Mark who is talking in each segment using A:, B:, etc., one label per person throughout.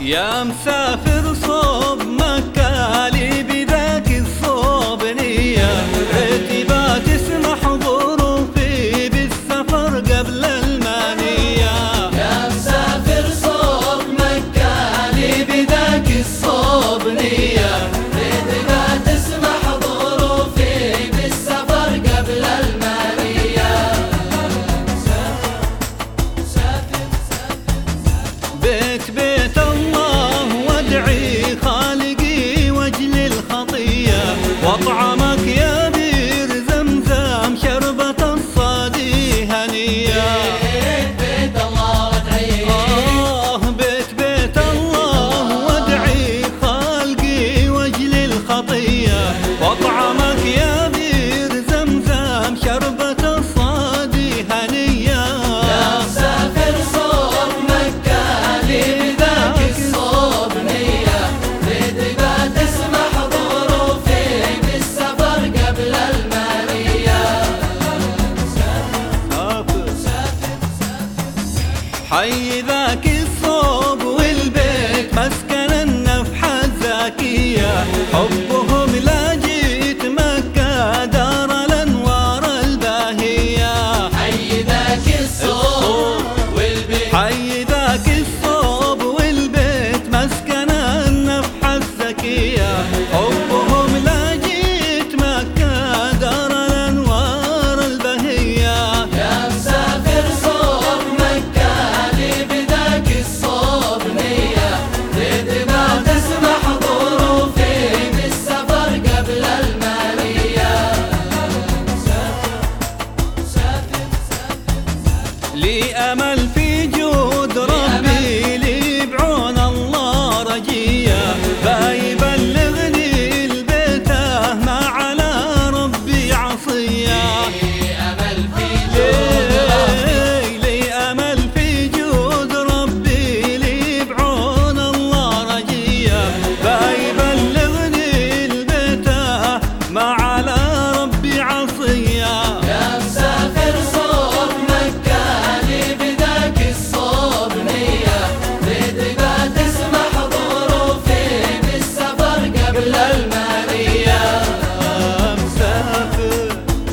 A: يا مسافر صوب مكة لي بذاك الصوب نية، رتبات تسمح ظروفي بالسفر قبل المانية.
B: يا مسافر صوب مكة لي بذاك الصوب نية، رتبات تسمح ظروفي بالسفر قبل المانية.
A: بيت بيت الله وادعي خالقي واجل الخطية، واطعمك يا بير زمزم شربة الصادي هنية.
B: بيت الله وادعي،
A: بيت بيت الله وادعي خالقي واجل الخطية، واطعمك يا بير زمزم شربة الصادي هنية.
B: يا مسافر صوب مكة لي بذاك الصوب نية، رتبات تسمح ظروفي بالسفر قبل المانية.
A: حي ذاك الصوب والبيت مسكن النفحة الزاكية، حبهم لا جيت مكة دار الأنوار الباهية.
B: حي ذاك الصوب والبيت،
A: حي ذاك الصوب والبيت مسكن النفحة الزكية، حبهم لا جيت مكة دار الأنوار البهية.
B: يا مسافر صوب مكة لي بذاك الصوب نية، رتبات تسمح ظروفي بالسفر قبل المانية.
A: لي أمل في جود ربي لي بعون الله رجية، بيبلغني البيته ما على ربي عصية.
B: أمل في جود ربي،
A: لي أمل في جود ربي لي بعون الله رجية، بيبلغني البيته ما على ربي عصية.
B: يا مسافر صوب مكة لي بذاك الصوب نية، رتبات تسمح ظروفي بالسفر قبل المانية.
A: مسافر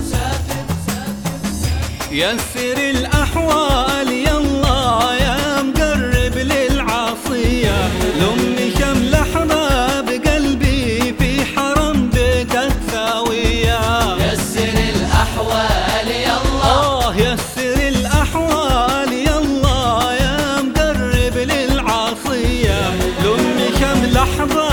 A: يسر الأحوال يلا يا مقرب للعصية، لأمي شمل أحباب قلبي في حرم بيتك ساوية.
B: يسر الأحوال يلا،
A: يسر الأحوال يلا يا مقرب للعصية، لأمي شمل أحباب